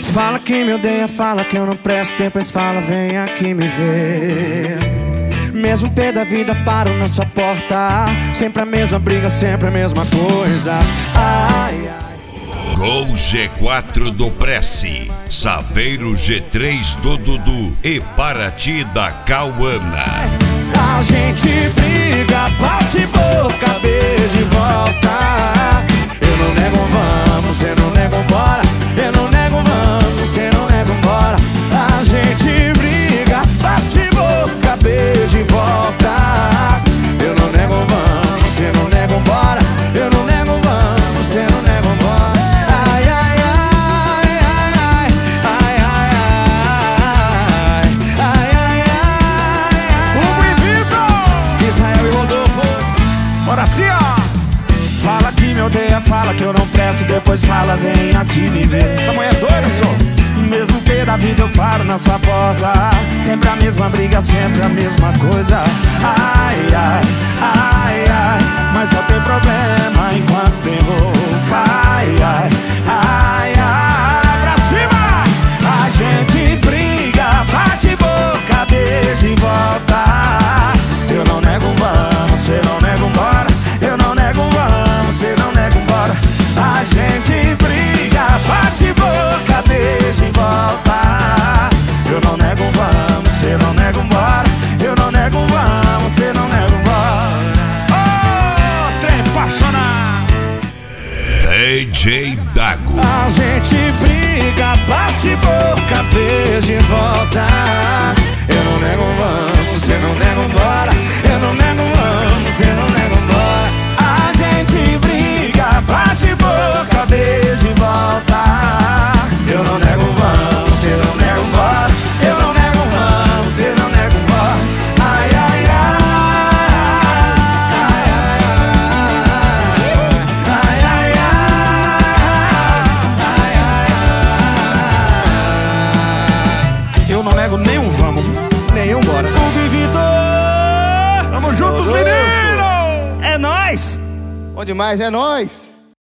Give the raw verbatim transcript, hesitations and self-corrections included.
Fala que me odeia, fala que eu não presto, depois fala, vem aqui me ver. Mesmo pé da vida, paro na sua porta. Sempre a mesma briga, sempre a mesma coisa. Ai, ai. Gol G quatro do Prece, Saveiro G três do Dudu e Paraty da Cauana. A gente briga, bate boca, beijo e volta. Eu não nego um vamos, cê não nega um bora. Eu não nego um vamos, cê não nega um bora. A gente briga, bate boca, beijo e volta. Eu não nego um vamos, cê não nega um bora. Eu não nego um vamos, cê não nega um bora. Ai, ai, ai, ai, ai, ai, ai, ai, ai, ai. Hugo e Vitor, Israel e Rodolfo. bora assim, ó. Fala que me odeia, fala que eu não presto, depois fala, vem aqui me ver. Essa mulher é doida, só. Mesmo que da vida eu paro na sua porta. Sempre a mesma briga, sempre a mesma coisa. Ai, ai, ai, ai. Mas só tem problema enquanto tem boca. Ai, ai, ai, ai. Pra cima! A gente briga, bate boca, beija e volta. Eu não nego um vamos, cê não nega um bora. Eu não nego um vamos, cê não nega um bora. A gente briga, bate boca, beija e volta. Eu não nego um vamos, cê não nega um bora. Eu não nego um vamos, cê não nega um bora. Oh, trem apaixonado. D J Dago. A gente briga, bate boca, beija e volta. Eu não nego um vamos, cê não nega um bora. Eu não nego um vamos, cê não nega um bora. A gente briga, bate boca, beija e volta. Eu não nego um vamos, cê não nega um bora. Eu não nego um vamos, cê não nega um bora. Ai, ai, ai. Ai, ai, ai. Ai, ai, ai. Eu não nego nenhum vamos, nenhum bora. Hugo e Vitor, tamo juntos, menino. É nóis. Bom demais, é nóis.